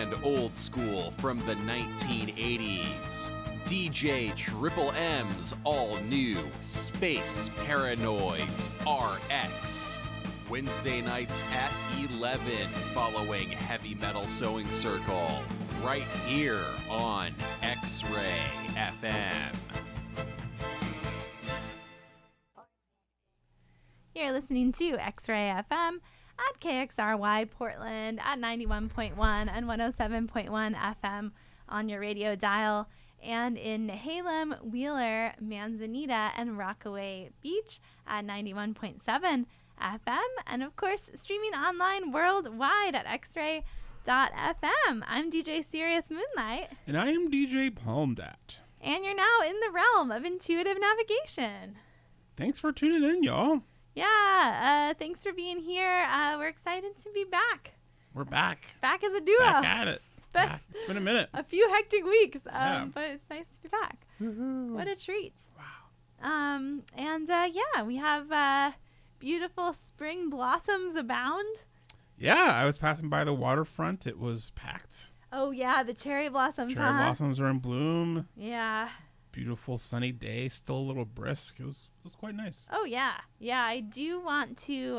and old school from the 1980s. DJ Triple M's all-new Space Paranoids RX. Wednesday nights at 11 following Heavy Metal Sewing Circle. Right here on X-Ray FM. You're listening to X-Ray FM at KXRY Portland at 91.1 and 107.1 FM on your radio dial, and in Halem, Wheeler, Manzanita, and Rockaway Beach at 91.7 FM, and of course streaming online worldwide at xray.fm. I'm DJ Sirius Moonlight. And I am DJ Palmdat. And you're now in the realm of intuitive navigation. Thanks for tuning in, y'all. Yeah, thanks for being here. We're excited to be back. We're back. Back as a duo. Back at it. It's been a minute. A few hectic weeks, Yeah. but it's nice to be back. Woo-hoo. What a treat. Wow. Yeah, we have beautiful spring blossoms abound. Yeah, I was passing by the waterfront. It was packed. Oh, yeah, the cherry blossoms, Cherry blossoms are in bloom. Yeah. Beautiful sunny day, still a little brisk. It was quite nice. Oh, yeah. Yeah, I do want to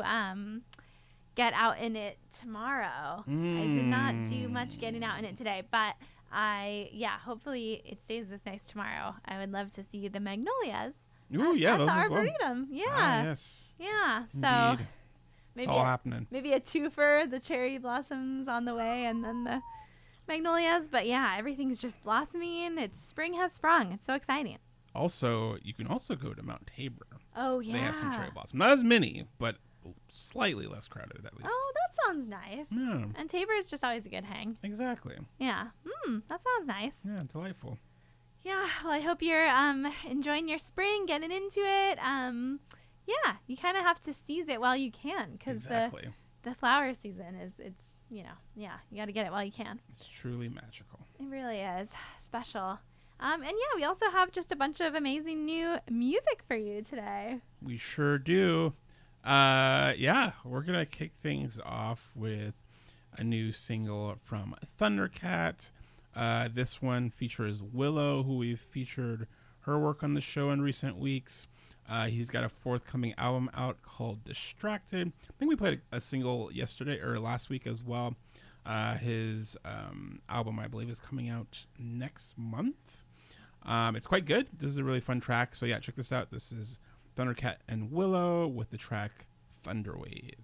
get out in it tomorrow. I did not do much getting out in it today, but hopefully it stays this nice tomorrow. I would love to see the magnolias. Ooh, yeah, at those the as well. Arboretum. Yeah. Ah, yes. Yeah. Indeed. So It's all happening. maybe a twofer, the cherry blossoms on the way and then the magnolias. But yeah, everything's just blossoming. Spring has sprung. It's so exciting. Also, you can also go to Mount Tabor. Oh, yeah. They have some cherry blossom. Not as many, but slightly less crowded at least. Oh, that sounds nice. Yeah. And Tabor is just always a good hang. Exactly. Yeah. That sounds nice. Yeah, delightful. Yeah. Well, I hope you're enjoying your spring, getting into it. Yeah, you kind of have to seize it while you can because Exactly. the flower season you got to get it while you can. It's truly magical. It really is special. And yeah, we also have just a bunch of amazing new music for you today. We sure do. Yeah, we're going to kick things off with a new single from Thundercat. This one features Willow, who we've featured her work on the show in recent weeks. He's got a forthcoming album out called Distracted. I think we played a single yesterday or last week as well. His album, I believe, is coming out next month. It's quite good. This is a really fun track. So yeah, check this out. This is Thundercat and Willow with the track Thunderwave.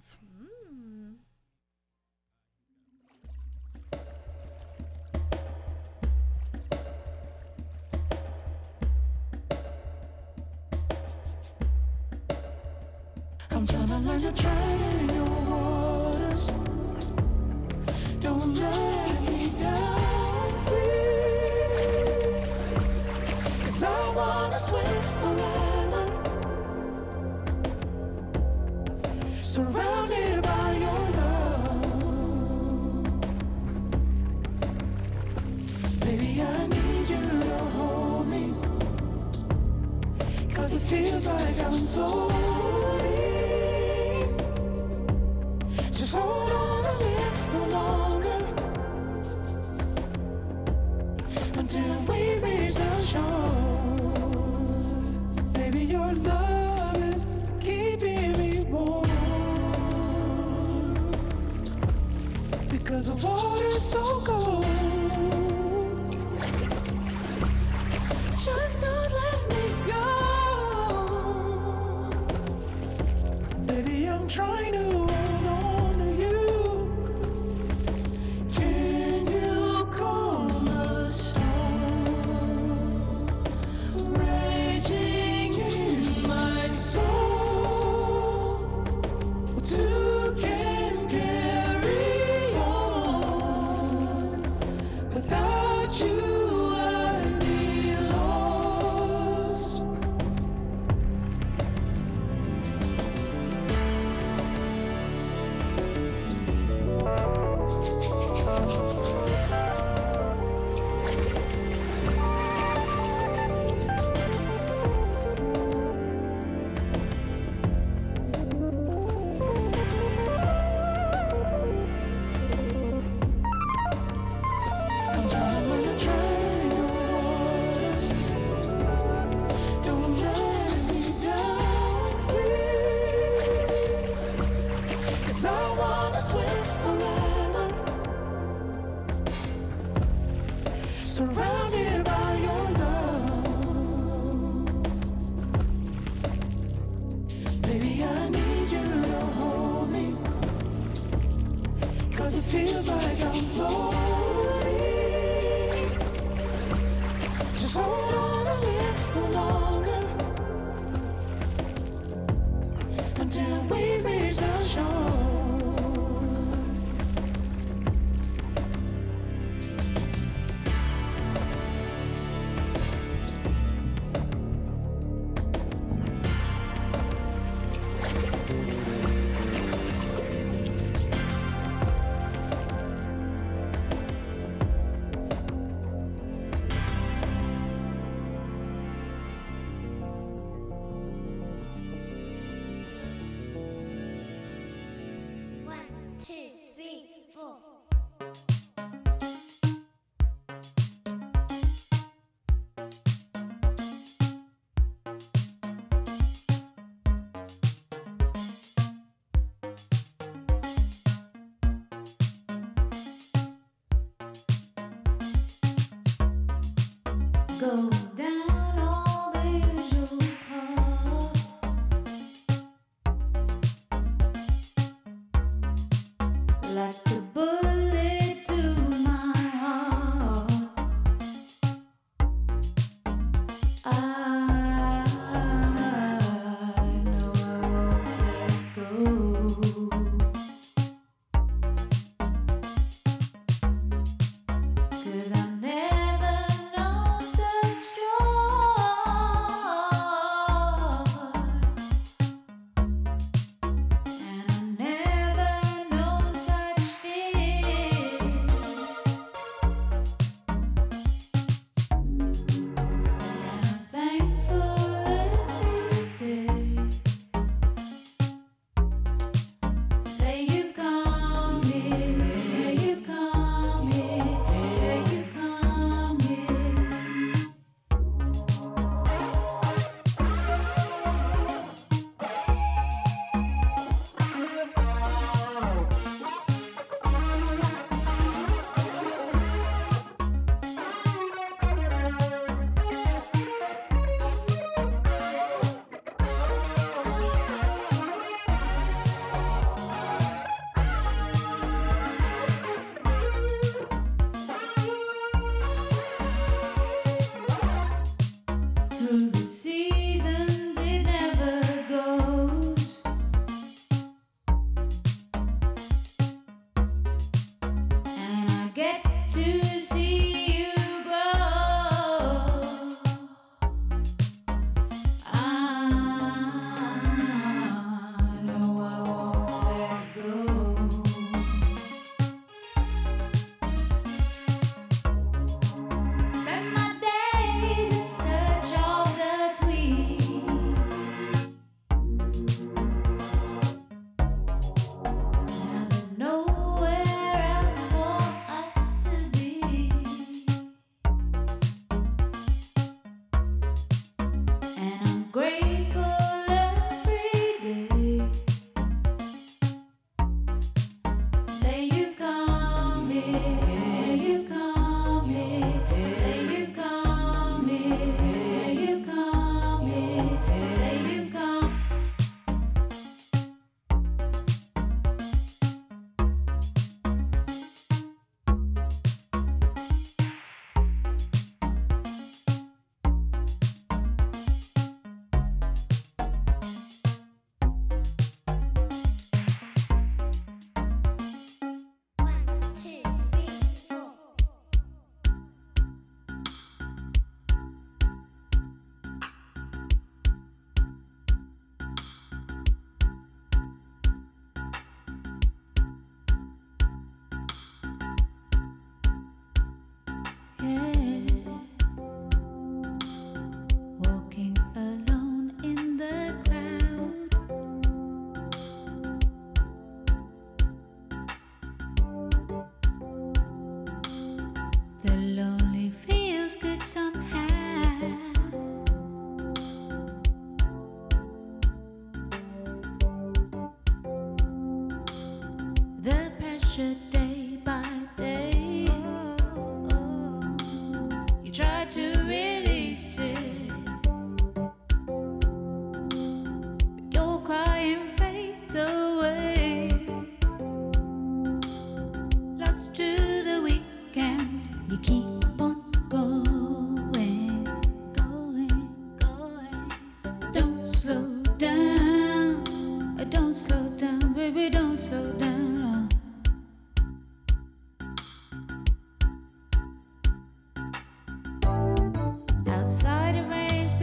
I'm trying to learn to tread in your waters. Don't let me down, please. 'Cause I wanna swim forever, surrounded by your love. Baby, I need you to hold me, 'cause it feels like I'm floating. Just hold on a little longer until we reach the shore. Baby, your love is keeping me warm, because the water's so cold. Just don't let me go. Baby, I'm trying to hold on to you. Can you calm the storm raging in my soul? Two can carry on. Without you, I'd be lost. surrounded by your love. Baby, I need you to hold me, 'cause it feels like I'm floating. Just hold on a little longer until we reach the shore. Go down all the usual paths, like a bullet to my heart. I know I won't let go. 'Cause I never known such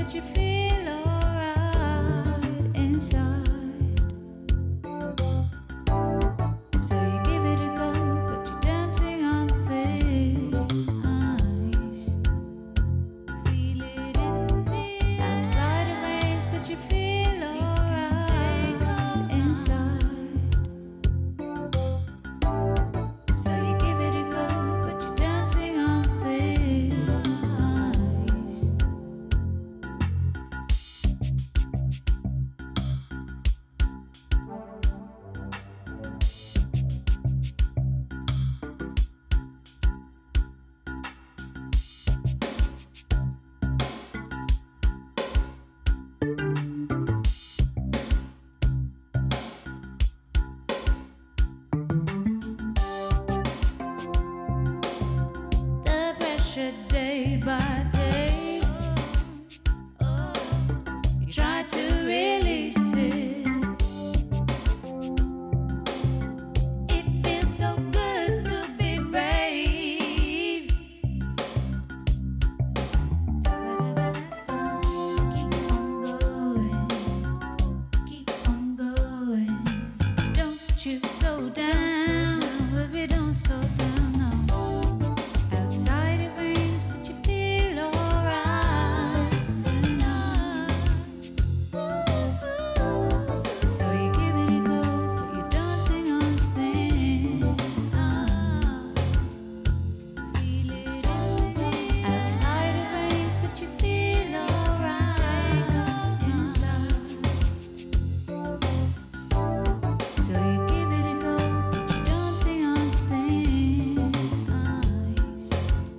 but you feel alright inside. So you give it a go, but you're dancing on thin ice. Feel it in the outside it rains, but you feel alright inside. So you give it a go, but you're dancing on thin ice. The pressure day by day, you try to release it. It feels so good to be brave. Keep on going. Don't you slow down, baby, don't slow down, no. Outside it rains, but you feel alright tonight. So you give it a go, but you're dancing on thin ice. Feel it outside it rains, but you feel alright inside. So you give it a go, but you're dancing on thin ice.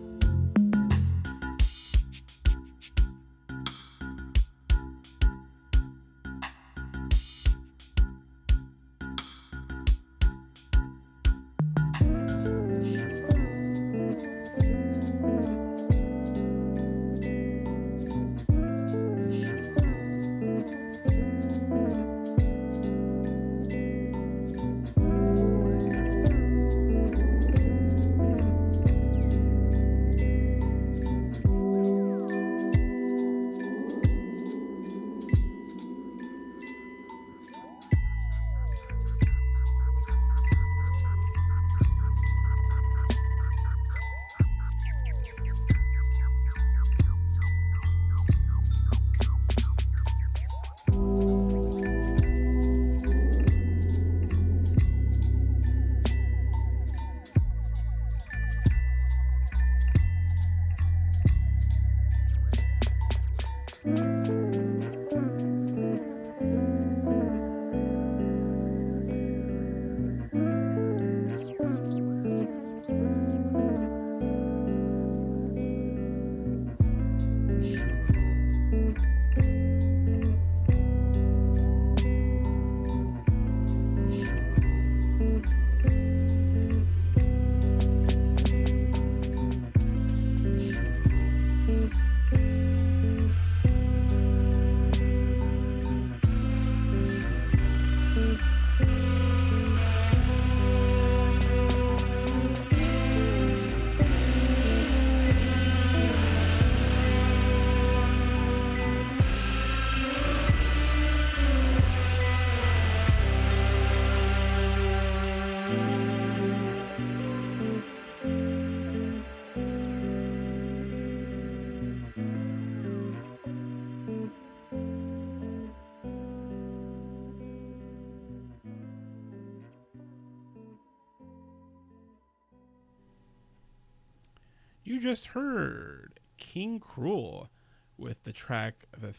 You just heard King Cruel with the track The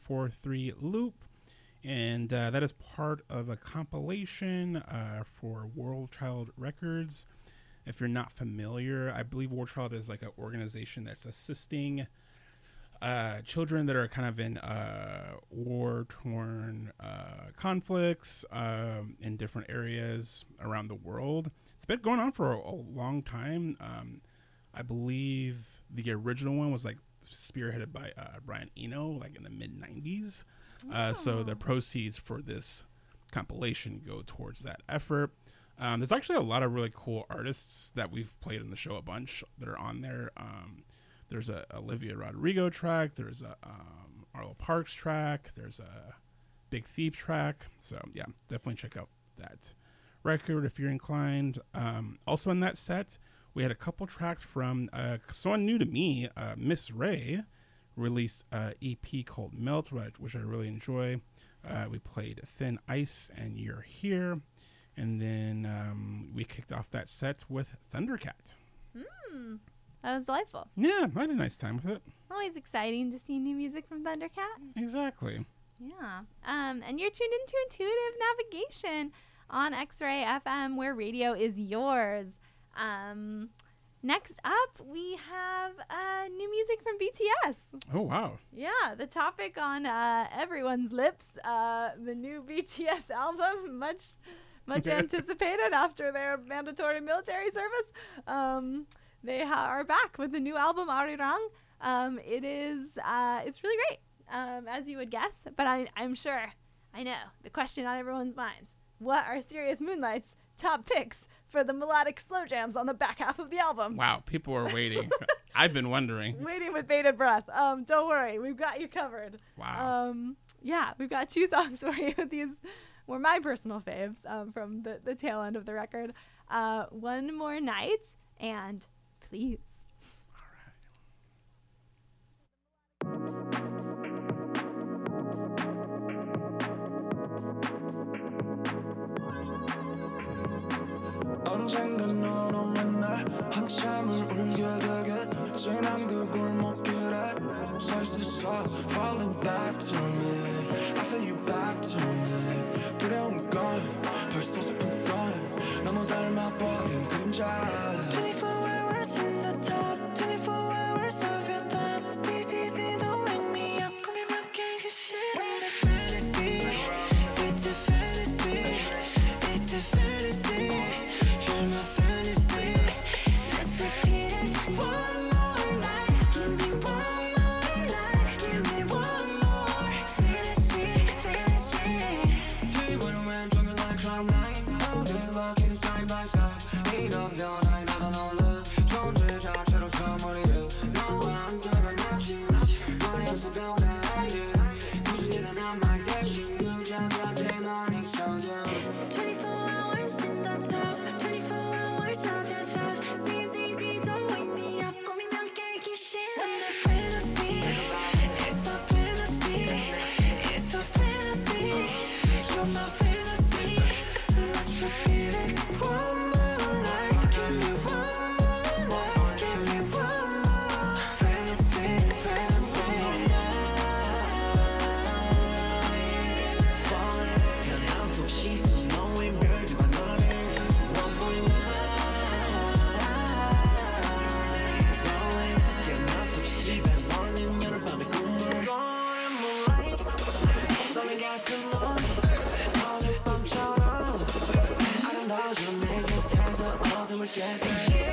343 Loop, and that is part of a compilation for World Child Records. If you're not familiar, I believe World Child is like an organization that's assisting children that are kind of in war-torn conflicts in different areas around the world. It's been going on for a long time. I believe the original one was like spearheaded by Brian Eno, like in the mid 90s. So the proceeds for this compilation go towards that effort. There's actually a lot of really cool artists that we've played in the show a bunch that are on there. There's a Olivia Rodrigo track. There's a Arlo Parks track. There's a Big Thief track. So yeah, definitely check out that record if you're inclined. Also in that set, we had a couple tracks from someone new to me, Miss Ray, released an EP called Melt, which I really enjoy. We played Thin Ice and You're Here. And then we kicked off that set with Thundercat. That was delightful. Yeah, I had a nice time with it. Always exciting to see new music from Thundercat. Exactly. Yeah. And you're tuned into Intuitive Navigation on X-Ray FM, where radio is yours. Next up, we have new music from BTS. Oh, wow. Yeah, the topic on everyone's lips, the new BTS album, much anticipated after their mandatory military service. They are back with the new album, Arirang. It's really great, as you would guess, but I'm sure, I know, the question on everyone's minds, what are Sirius Moonlight's top picks for the melodic slow jams on the back half of the album? Wow, people are waiting. I've been wondering. Waiting with bated breath. Don't worry, we've got you covered. Wow. Yeah, we've got 2 songs for you. These were my personal faves from the tail end of the record. One More Night and Please. 언젠간 너로 만나 한참을 울게 되게 지난 그 골목길에 서 있었어 Falling back to me I feel you back to me 두려운 건 벌써 슬픈 건 너무 닮아버린 그림자 24 hours in the top 24 hours of your thoughts easy don't wake me up Call me back and get shit on the fantasy It's a fantasy It's a fantasy You're my fantasy Let's repeat it one more night Give me one more night Give me one more fantasy Hey, when I'm drunk like Cloud9 All day walking side by side 이런 변화에 나도 놀라 존재 자체로 선물이야 너와 함께만 납치 머리 없어 변화해 굳이 난 말 대신 그저 곁에만 있어줘 24 hours in the top 24 hours of your thoughts easy don't wake me up 꾸미면 깨기 싫은 내 fantasy It's a fantasy It's a fantasy You're my fantasy Let's repeat it one more night Give me one more night Give me one more fantasy Falling 변함 없이 수놓인 별들과 너를 One more night Rolling 변함 없이 배워는 여름밤의 꿈을 Golden moonlight 설레 같은 넌 어젯 밤처럼 아름다워져 내 곁에서 어둠을 깨서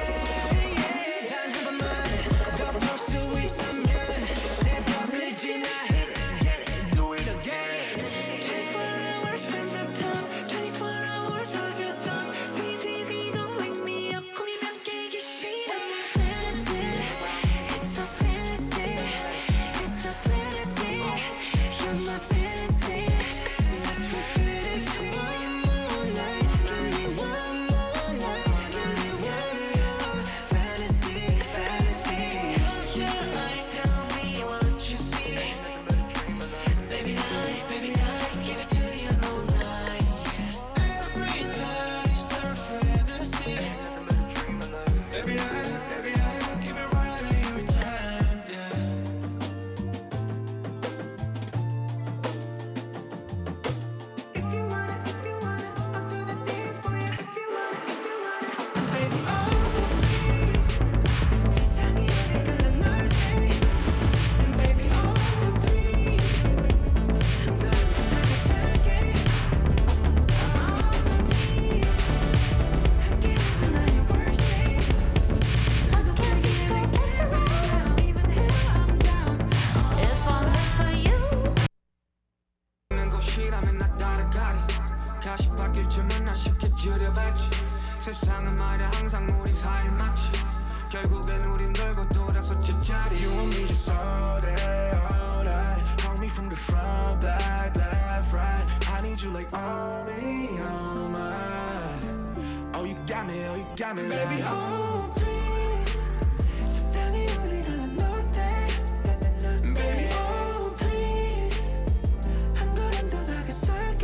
단 한 번만 더 볼 수 있다면 새벽을 지나 hit it, get it, do it again 24 hours from the top 24 hours of your thoughts easy don't wake me up 꾸미면 깨기 싫은 내 fantasy It's a fantasy It's a fantasy You're my fantasy Let's repeat it one more night Give me one more night Give me one more fantasy Close your eyes, tell me what you see Baby I give it to you all night Every night is our fantasy Baby I give it right at your time If you want it, I'll do the thing for you If you want it, baby oh please 세상이 내가 널 내 Baby oh please 널 바탕에 살게 Oh please 함께해줘 나의 worst day 나도 살기에 get around Even hell I'm down If I live for you. 있는 곳이라면 나 따라가리 가시 바뀔 줄은 나 쉽게 줄여봤지 세상은 말야 항상 우리 사이 맞지 결국엔 우린 놀고 돌아서 제자리 You and me just all day all night from the front, back, left, right. I need you like only on my. Oh, you got me, baby. Oh, please. 세상이 우리 갈라놓을 때. Baby, oh, please. 한 걸음 더 다가설게.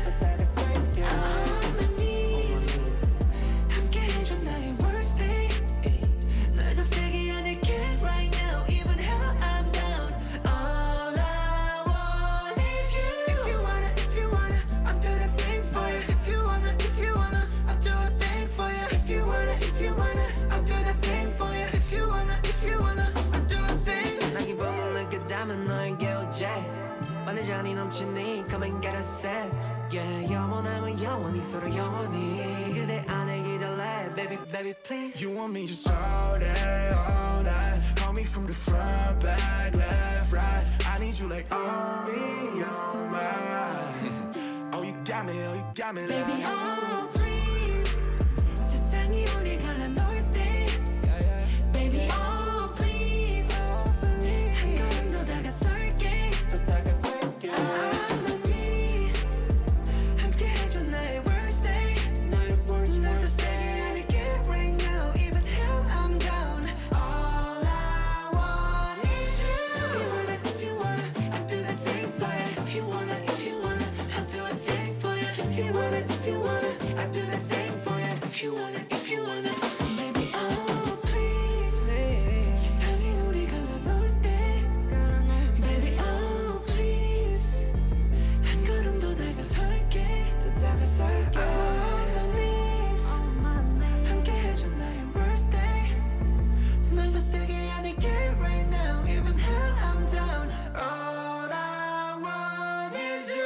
I'm on my knees. 함께 해줘 나의 worst day. 널 더 세게 안을게 right now. Even hell I'm down. All I want is you. If you wanna, I'll do the thing for you. If you wanna, I'll do a thing for you. If you wanna, I'll do the thing for you. If you wanna, I'll do a thing. 나 기분을 느꼈다면 너에게 오제. 반대잔이 넘치니 come and get a set. Yeah, 영원하면 영원히 서로 영원히 그대 안에 기다려 baby please. You want me just all day all night. Hold me from the front back left right. I need you like on me on my. Oh you got me like baby oh please. 세상이 우릴 갈라놓을 때. Baby oh please. 한 걸음 더 다가설게. I'm on my knees. 함께 해줘 나의 worst day. 널 더 세게 안을게 right now. Even hell I'm down. All I want is you. If you wanna, I'll do the thing for you. If you wanna, I'll do a thing for you. If you wanna, I'll do the thing for you. If you wanna, baby oh please. 세상이 우리 갈라놓을 때. Baby oh please. 한 걸음 더 다가설게. I'm on my knees. 함께 해줘 나의 worst day. 널 더 세게 안을게 right now. Even hell I'm down. All I want is you.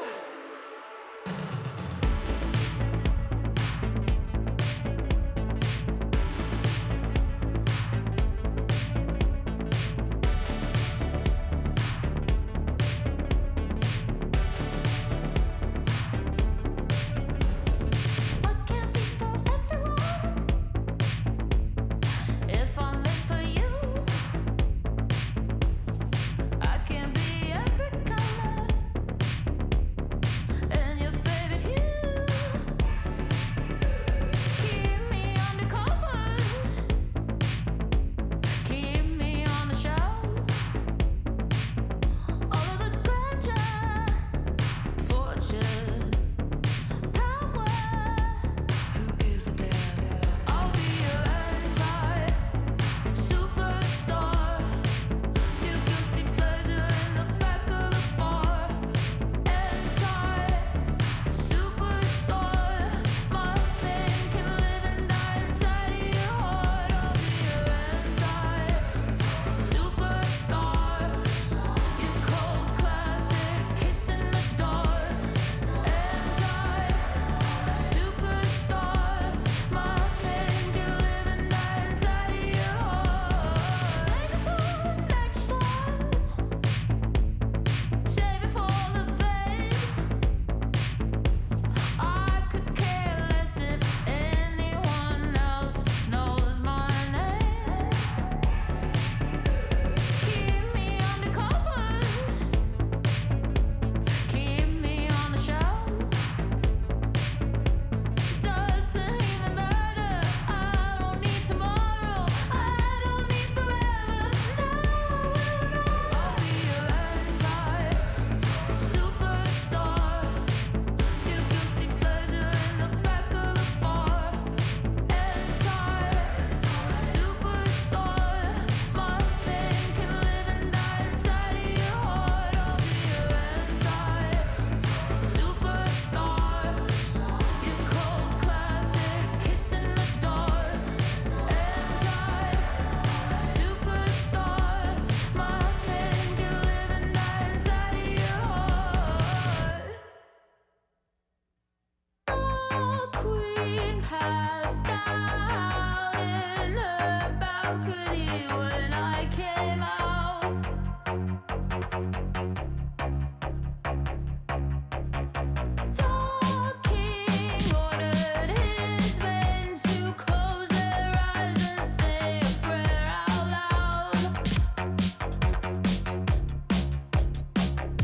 What can't be for everyone? If I'm made for you, I can be every color and your favorite hue. Keep me undercovers, keep me on the shelf. All of the grandeur, fortune, power. Who gives a damn? I'll be your anti-superstar. Your guilty pleasure in the back of the bar. Anti-superstar. My man can live and die inside of your heart. I'll be your anti-superstar. Your cold classic kiss in the dark. Anti-superstar. My man can live and die inside of your heart. Save it for the next one. Save it for the fame. I could care less if anyone else knows my name. Keep me undercovers, keep me on the shelf. Doesn't even matter. I don't need tomorrow. I don't need forever. No. I'll be your anti-superstar. Your guilty pleasure in the back of the bar. Anti-superstar. My man can live and die inside of your heart. I'll be your anti-superstar. Your cold classic kiss in the dark. Anti-superstar. My man can live and die inside of your heart. The queen passed out in her balcony when I came out. The king ordered his men to close their eyes and say a prayer out loud.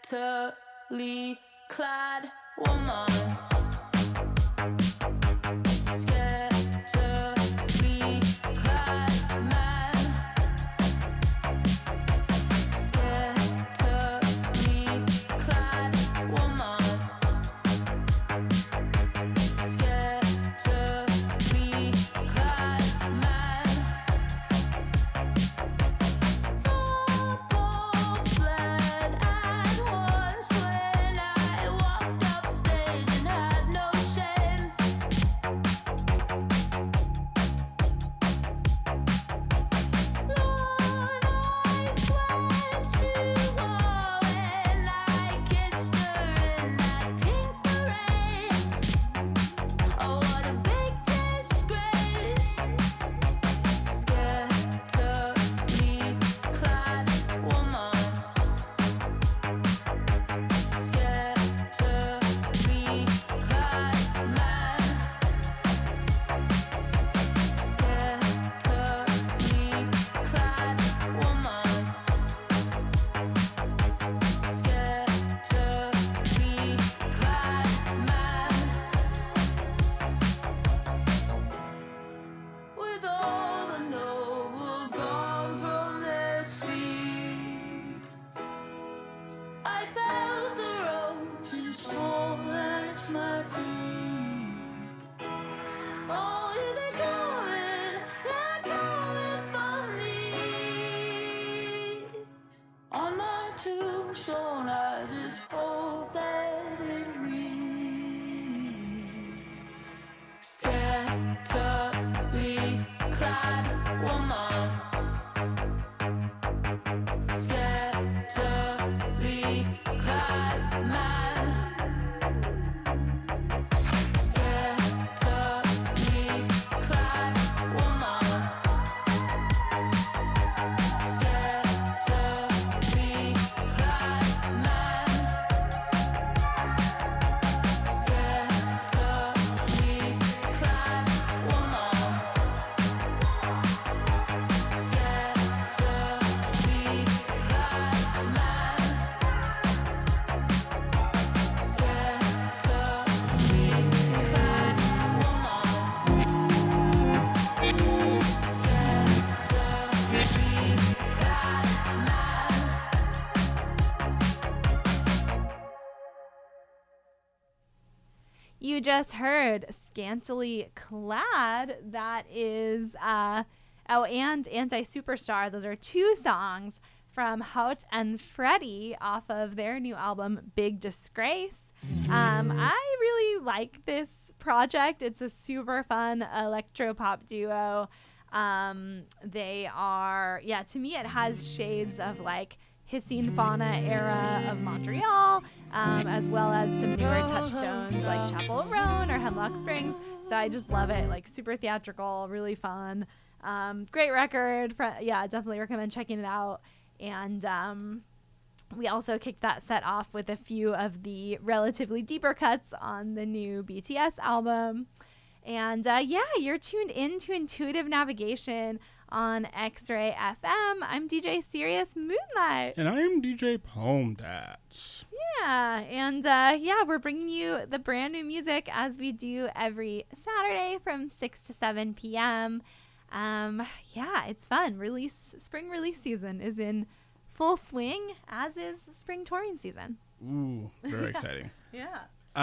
Scantily clad woman. Scantily clad man. Scantily clad woman. Scantily clad man. Football fled at once when I walked upstage and had no shame. Lord, I went to war and I kissed her in that pink parade. Oh, what a big disgrace. Scantily clad woman. Scantily clad man. Scantily clad woman. Scantily clad man. With all the nobles gone from their seats, I felt the roses fall at my feet. Oh, here they're coming for me. On my tombstone, I just hope that it reads. Scantily clad woman. Scantily clad man. Scantily clad woman. Scantily clad man. Scantily clad woman. Scantily clad man. Scantily clad woman. Scantily clad man. You just heard Scantily Clad. That is, and Anti Superstar. Those are two songs from Hout and Freddie off of their new album, Big Disgrace. I really like this project. It's a super fun electro-pop duo. They are, to me, it has shades of like Hissing Fauna era of Montreal, as well as some newer touchstones like Chapel of Roan or Hemlock Springs. So I just love it. Like super theatrical, really fun. Great record. Definitely recommend checking it out. And we also kicked that set off with a few of the relatively deeper cuts on the new BTS album. And you're tuned in to Intuitive Navigation on X-Ray FM. I'm DJ Sirius Moonlight. And I'm DJ Palm Dat. Yeah, and we're bringing you the brand new music as we do every Saturday from 6 to 7 p.m. It's fun. Spring release season is in full swing, as is spring touring season. Ooh, very exciting. Yeah.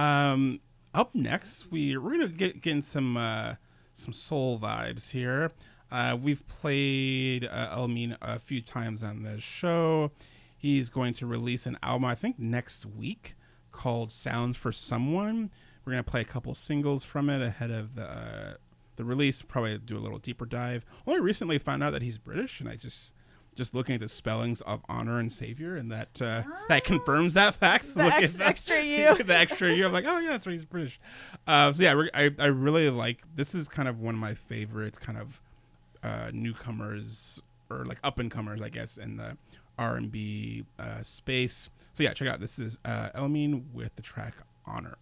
Up next, we're gonna get in some soul vibes here. We've played Elmin a few times on this show. He's going to release an album, I think, next week called Sounds for Someone. We're going to play a couple singles from it ahead of the release, probably do a little deeper dive. Only recently found out that he's British, and I just looking at the spellings of honor and savior, and that confirms that fact. So Extra U. The extra U. I'm like, oh yeah, that's right, he's British. I really like, this is kind of one of my favorite kind of newcomers, or like up and comers, I guess, in the R&B space. So yeah, check out, this is Elmin with the track Honor.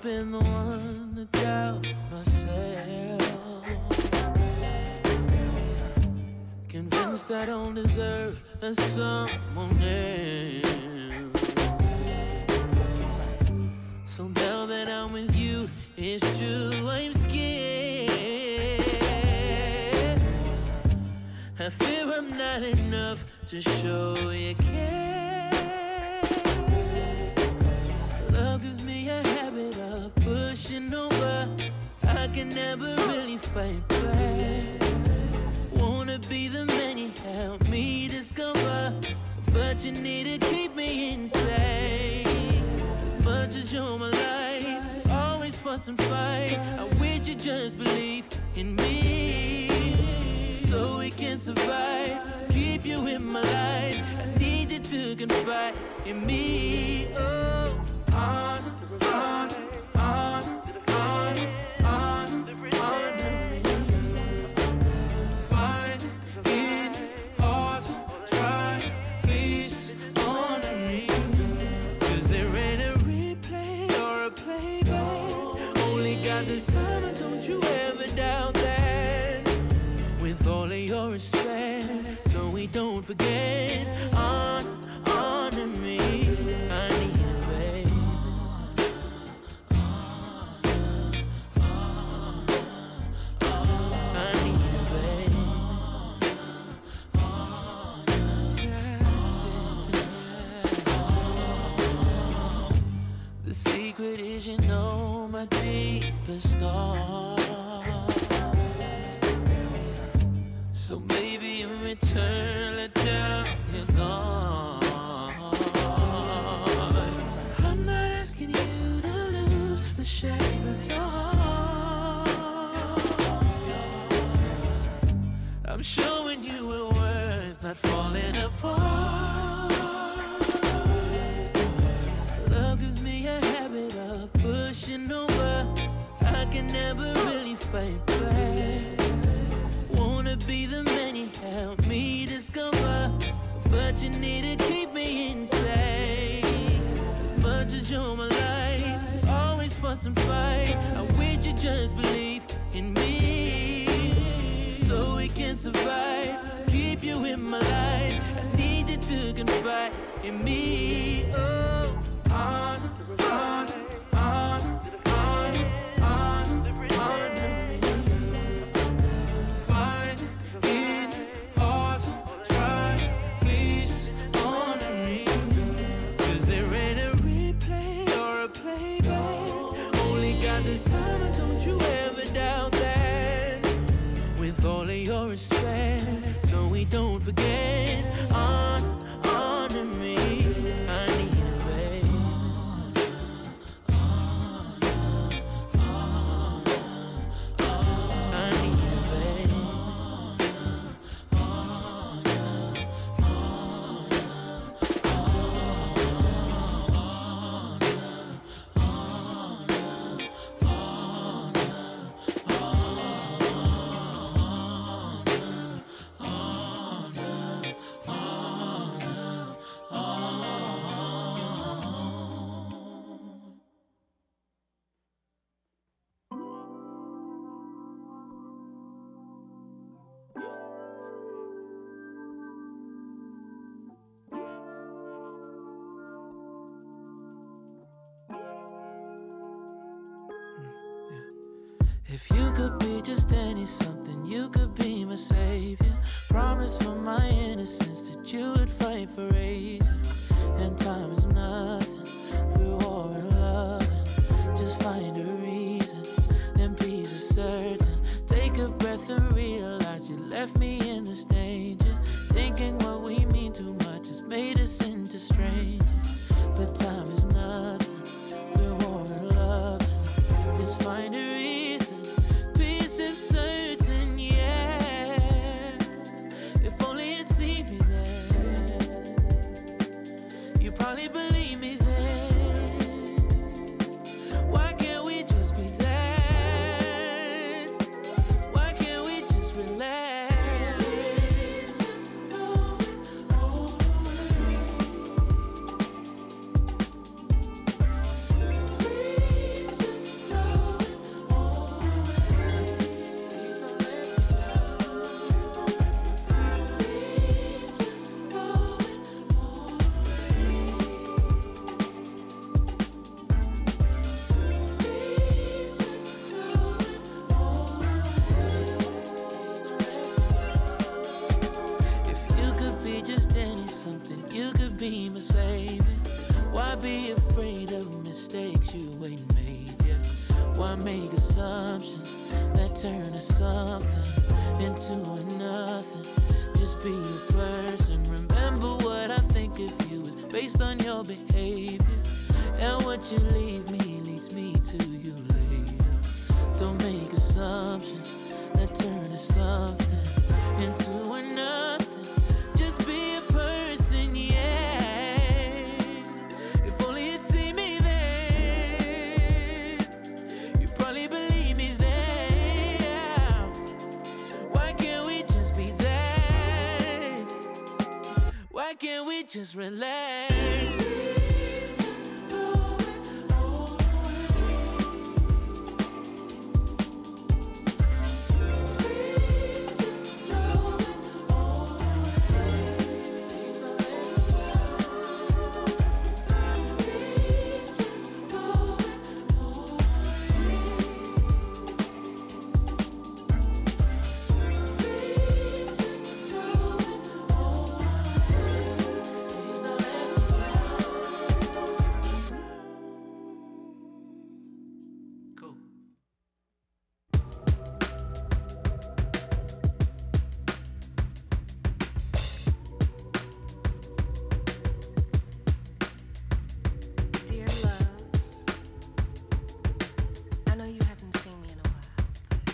been the one to doubt myself. Convinced I don't deserve a someone else. So now that I'm with you, it's true I'm scared. I fear I'm not enough to show you care. Love gives me a habit of pushing over. I can never really fight back. Wanna be the man you help me discover, but you need to keep me intact. As much as you're my life, always fuss and fight. I wish you just believe in me, so we can survive. Keep you in my life. I need you to confide in me. Oh, on me. Find it hard to try, please honor me. 'Cause there ain't a replay or a playback. Only got this time, and don't you ever doubt that. With all of your respect, so we don't forget. Honor me. I need you, babe. I need you, babe. The secret is, you know, my deepest scars. So maybe in return, let down you're gone. I'm not asking you to lose the shape of your heart. I'm showing you we're worth not falling apart. Love gives me a habit of pushing over. I can never really fight back. Wanna be the man you help me discover, but you need to keep me intact. As much as you're my life, always fuss and fight. I wish you just believe in me, so we can survive. Keep you in my life. I need you to confide in me. Oh, on me. Find it hard to try, please honor me. 'Cause there ain't a replay or a playback. Only got this time, and don't you ever doubt that. With all of your respect, so we don't forget. Honor me. I need you, babe. I need you, babe. If you could be just any something, you could be my savior. Promise for my innocence that you would fight for ages. And time is nothing through war and love. Just find a reason, then peace is certain. Take a breath and realize you left me in this danger. Thinking what we mean too much has made us into strangers. But time is nothing through war and love. Just find a reason, peace is certain, yeah. If only you'd see me there, you probably believe me then. Why can't we just be that? Why can't we just relax? be afraid of mistakes you ain't made yet? Why make assumptions that turn to something into a nothing? Just be a person. Remember what I think of you is based on your behavior, and what you leave me leads me to you later. Don't make assumptions that turn to something into a nothing. Just be a person, yeah. If only you'd see me then, you'd probably believe me then. Why can't we just be there? Why can't we just relax? Cool. Dear loves, I know you haven't seen me in a while,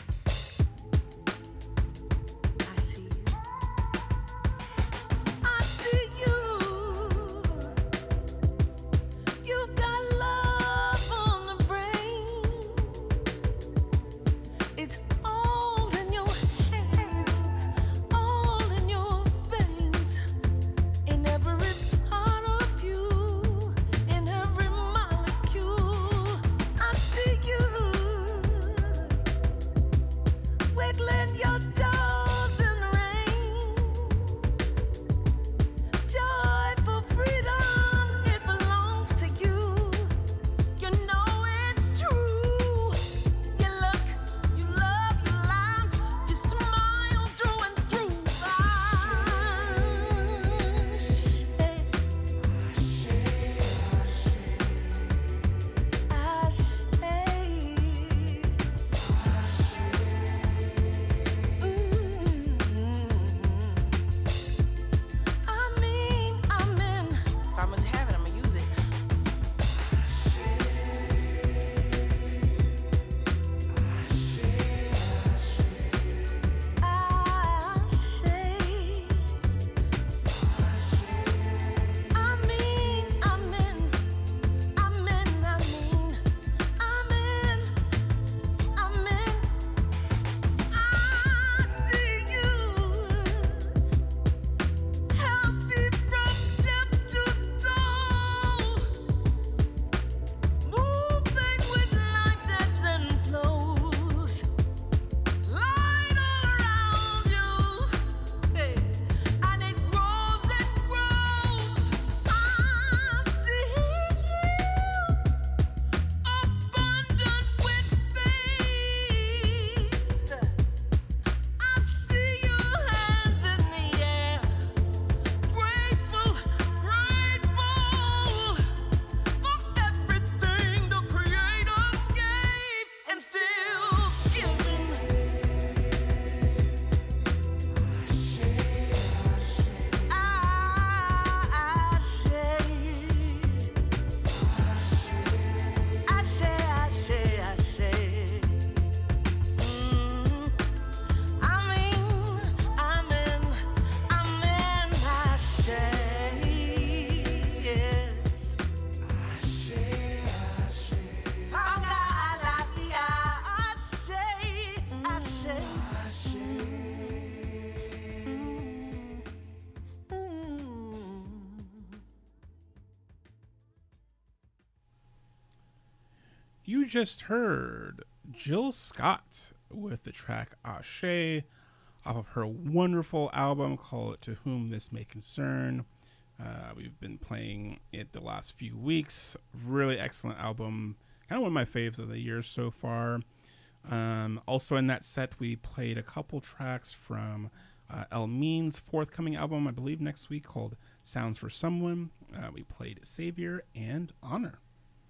but I see you. I see you. You've got love on the brain. It's all in your hands, all in your veins. In every part of you, in every molecule, I see you. Wiggling your toes in the rain. Joy for freedom, it belongs to you. You know it's true. You look, you love, you laugh, you smile through and through. I'm in. If I'm gonna have it, I'm gonna use it. Healthy from tip to toe, moving with life's ebbs and flows, light all around you, hey, and it grows and grows. I see you, abundant with faith. I see your hands in the air. Grateful, grateful for everything the Creator gave and still giving. I say. I'm in, I say, yes. Panga alafia, I say. You just heard Jill Scott with the track Ashe off of her wonderful album called To Whom This May Concern. We've been playing it the last few weeks. Really excellent album. Kind of one of my faves of the year so far. Also in that set, we played a couple tracks from El Mean's forthcoming album, I believe next week, called Sounds for Someone. We played Savior and Honor.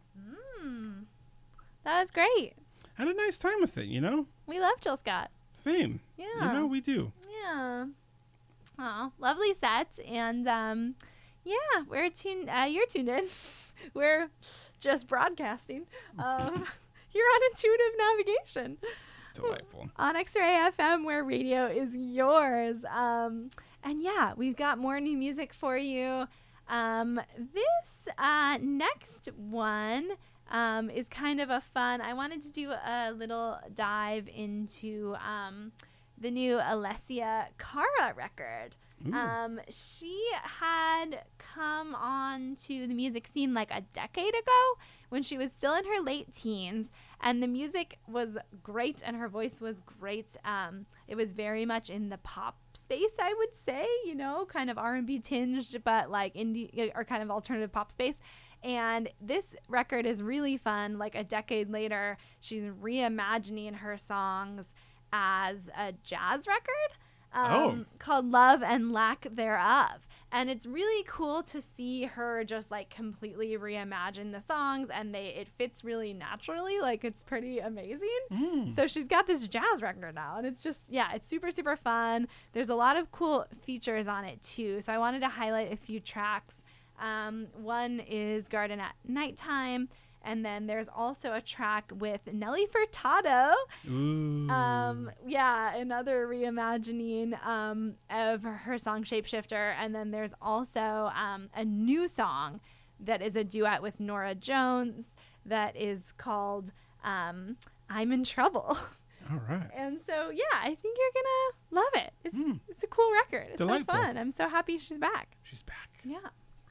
That was great. Had a nice time with it, you know? We love Jill Scott. Same. Yeah. You know, we do. Yeah. Oh, lovely sets. And yeah, we're tuned. You're tuned in. We're just broadcasting here on Intuitive Navigation. Delightful. On X-Ray FM, where radio is yours. And yeah, we've got more new music for you. This next one is kind of a fun. I wanted to do a little dive into the new Alessia Cara record. She had come on to the music scene like a decade ago when she was still in her late teens, and the music was great and her voice was great. It was very much in the pop space, I would say, you know, kind of R&B tinged, but like indie or kind of alternative pop space. And this record is really fun. Like a decade later, she's reimagining her songs as a jazz record called Love and Lack Thereof. And it's really cool to see her just like completely reimagine the songs, and it fits really naturally. Like, it's pretty amazing. So she's got this jazz record now, and it's just, yeah, it's super, super fun. There's a lot of cool features on it too. So I wanted to highlight a few tracks. One is Garden at Nighttime, and then there's also a track with Nelly Furtado. Yeah, another reimagining of her song Shapeshifter. And then there's also a new song that is a duet with Nora Jones that is called I'm in Trouble. All right. And so, yeah, I think you're going to love it. It's a cool record. It's Delightful. so fun. I'm so happy she's back. She's back. Yeah.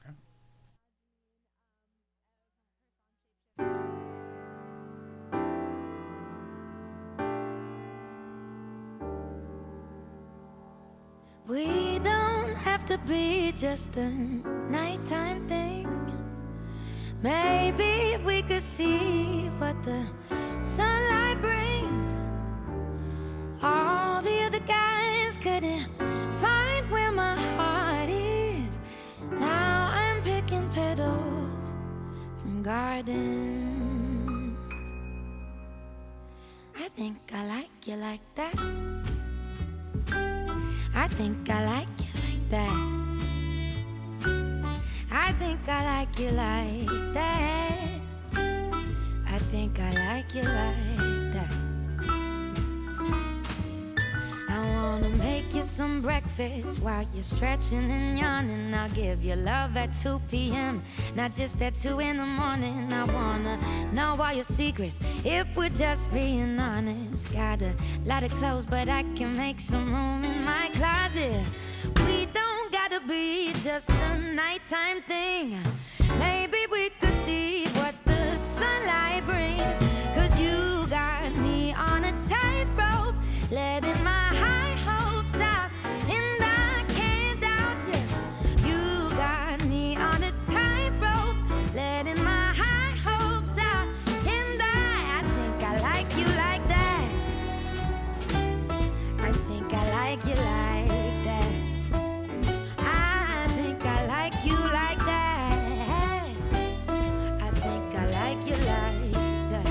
We don't have to be just a nighttime thing. Maybe we could see what the sunlight brings. All the other guys couldn't find where my heart is. Now I'm picking petals from gardens. I think I like you like that. I think I like you like that. I think I like you like that. I think I like you like that. I wanna make you some breakfast while you're stretching and yawning. I'll give you love at 2 p.m., not just at 2 in the morning. I wanna know all your secrets if we're just being honest. Got a lot of clothes, but I can make some room in my closet. We don't gotta be just a nighttime thing. Maybe we could see what the sunlight brings. 'Cause you got me on a tightrope, letting my high hopes out, and I can't doubt you. You got me on a tightrope, letting my high hopes out, and I think I like you like that. I think I like you like that. I think I like you like that. I think I like you like that.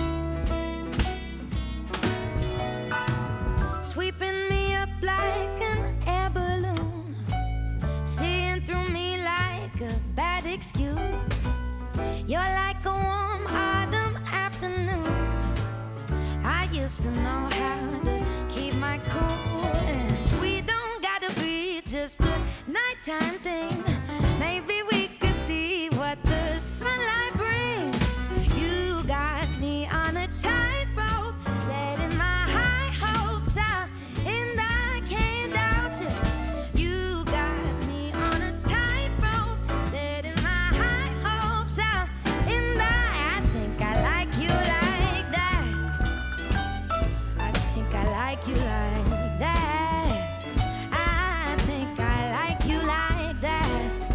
Sweeping me up like an air balloon, seeing through me like a bad excuse. You're like a warm autumn afternoon. I used to know how to keep my cool. We don't gotta be just a nighttime thing. Maybe we could see what the sunlight brings. You got me on a tightrope, letting my high hopes out, and I can't doubt you. You got me on a tightrope, letting my high hopes out, and I think I like you like that. I think I like you like that. I think I like you like that.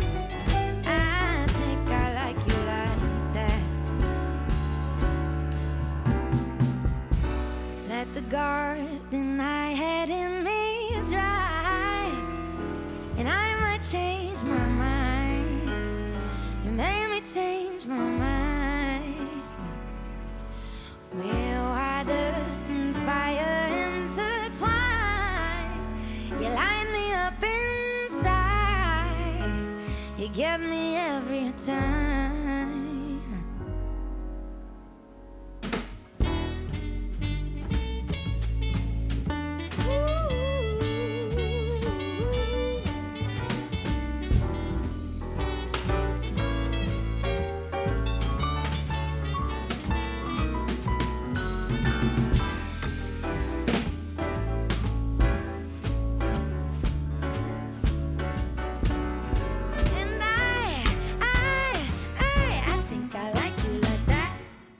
change my mind. We're water and fire intertwined. You line me up inside. You get me every time. And I think I like you like that.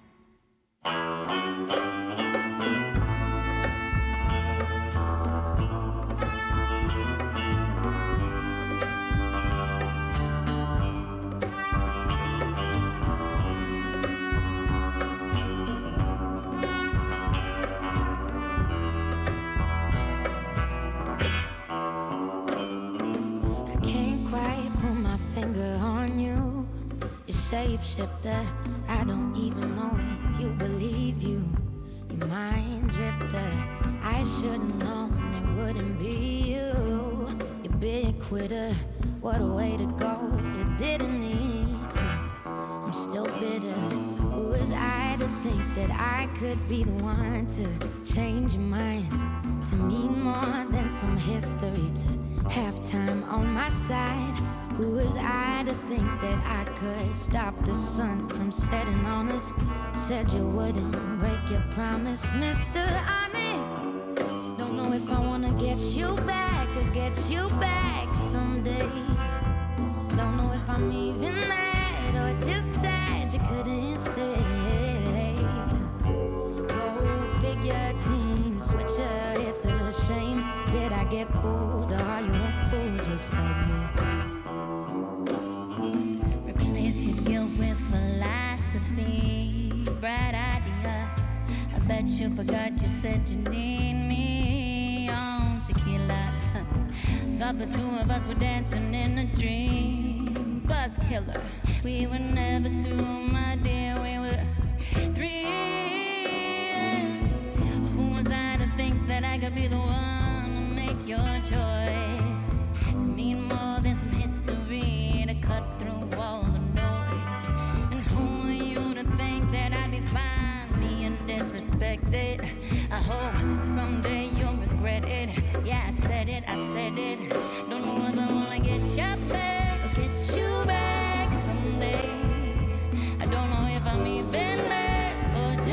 I can't quite put my finger on you. You shapeshifter. I don't even know if you believe you. Your mind drifter. I should've known it wouldn't be you. You big quitter. What a way to go. You didn't need to. I'm still bitter. Who was I to think that I could be the one to change your mind? To mean more than some history, to have time on my side. Who was I to think that I could stop the sun from setting on us? Said you wouldn't break your promise, Mr. Honest. Don't know if I wanna get you back or get you back someday. Don't know if I'm even mad or just sad you couldn't stay. Go figure, team switcher, it's a shame. Did I get fooled or are you a fool just like me? Replace your guilt with philosophy. Bright idea. I bet you forgot you said you need me on tequila. Thought the two of us were dancing in a dream. Buzz killer. We were never two, my dear. We were three. Who was I to think that I could be the one to make your choice? To mean more than some history, to cut through all the noise. And who are you to think that I'd be fine being disrespected? I hope someday you'll regret it. Yeah, I said it. Don't know if I wanna get you back or get you back someday. I don't know if I'm even mad or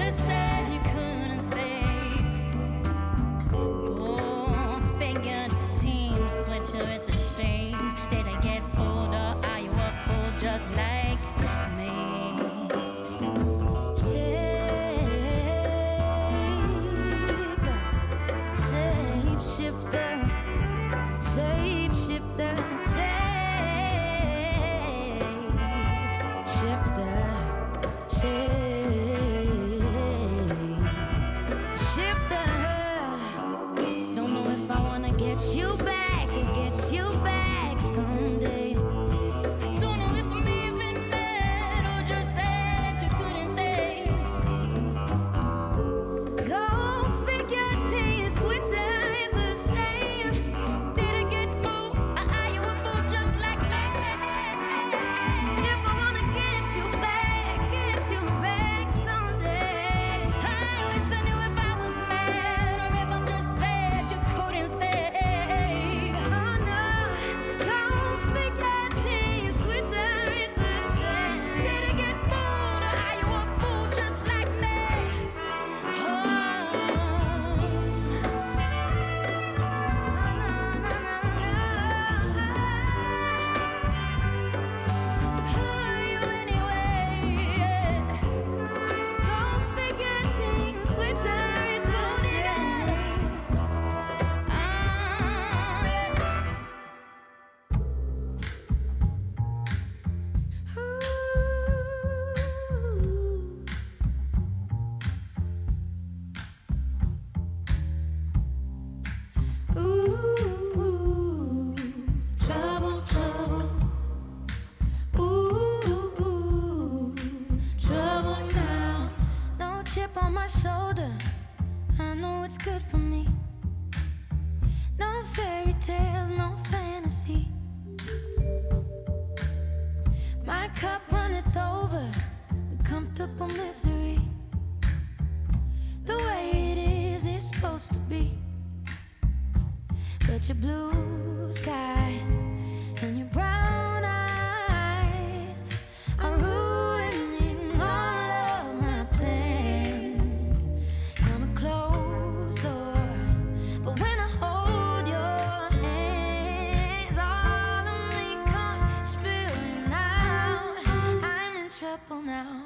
My cup runneth over with comfortable misery. The way it is supposed to be. But your blue sky and your brown eyes are ruining all of my plans. I'm a closed door, but when I hold your hands, all of me comes spilling out. I'm in trouble now.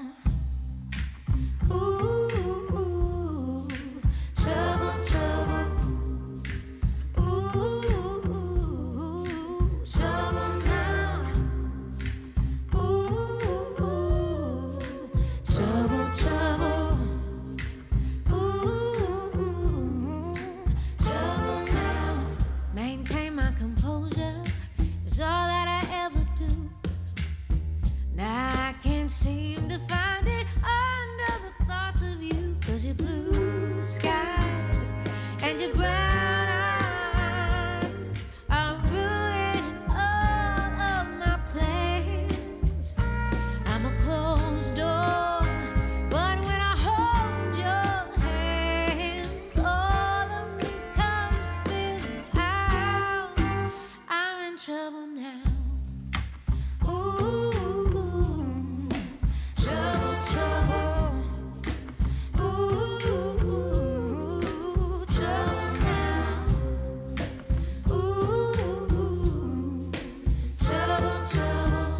Ooh, trouble, trouble. Ooh, trouble now. Ooh, trouble, trouble. Ooh, trouble now. Maintain my composure is all that I ever do. Now I can't seem to find it under the thoughts of you. 'Cause your blue skies and your brown eyes are ruining all of my plans. I'm a closed door, but when I hold your hands, all of me comes spilling out. I'm in trouble now. Ooh, trouble, trouble. Ooh, trouble now. Ooh, trouble, trouble.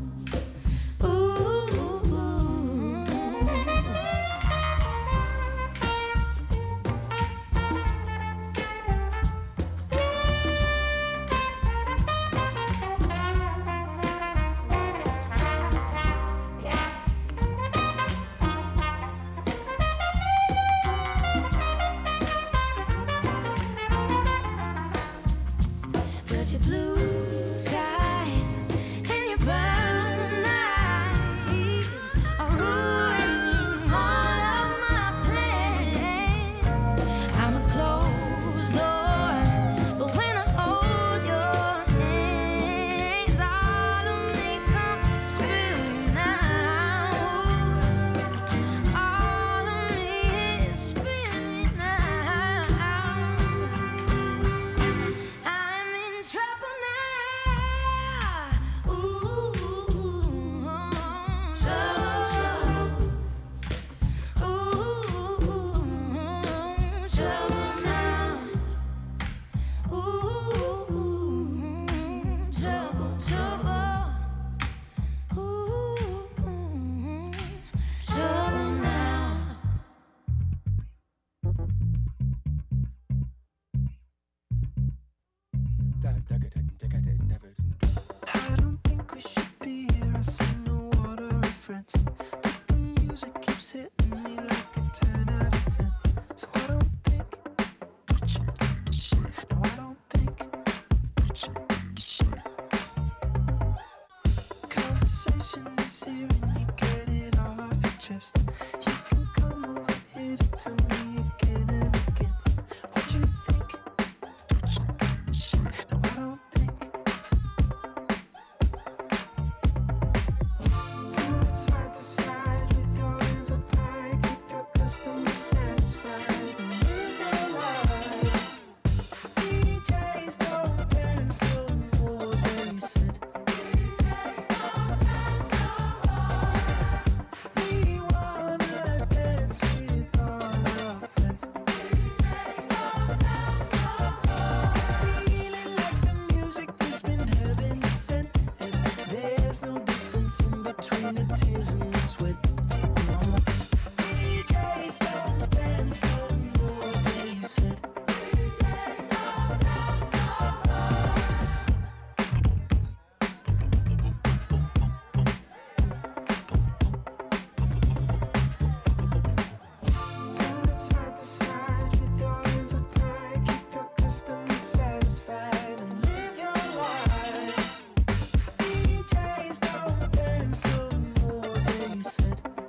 But your blue skies and your brown eyes are ruining all of my plans. I'm a closed door, but when I hold your hands, all of me comes spilling out. All of me is spinning out. I'm in trouble now. Ooh, trouble. Ooh, trouble now. Ooh, trouble, trouble. Ooh, trouble now. I don't think we should be here. I see no order of friends, but the music keeps hitting me like a 10 out of 10. So I don't think. No, I don't think. Conversation is here and you get it all off your chest. You can come over here to tell me again and again what you think. No, I don't think. Move it side to side with your hands up high. Keep your customer satisfied and live your life. DJs don't dance no more, they said. We wanna dance with all our friends. It's feeling like the music has been heaven sent, and there's no difference in between the tears and the sweat. DJs don't dance no more, they said. Move it side to side with your hands up high. Keep your customer satisfied and live your life. DJs don't dance no more, they said.